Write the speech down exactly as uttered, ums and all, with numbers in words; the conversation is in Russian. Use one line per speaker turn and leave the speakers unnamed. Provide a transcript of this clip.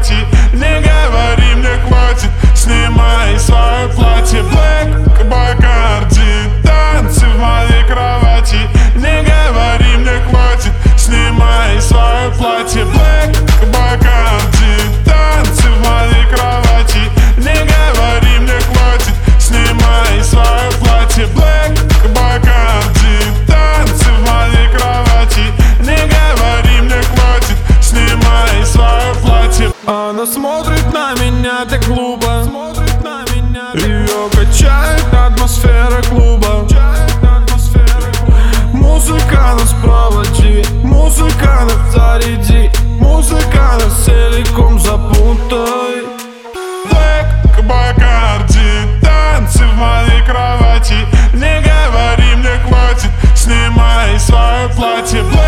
кровати. Не говори мне хватит, снимай свое платье. Black Bacardi, танцы в моей кровати. Не говори мне хватит, снимай свое платье. Black Bacardi, танцы в моей кровати. Не говори мне хватит, снимай свое платье. Black Bacardi, танцы в моей кровати. Не говори мне хватит, снимай свое платье.
Она смотрит на меня так глупо, смотрит на меня. Ее качает атмосфера клуба. Музыка нас проводи, музыка нас заряди, музыка нас целиком запутай.
Black Bacardi, танцы в моей кровати. Не говори мне хватит, снимай свое платье.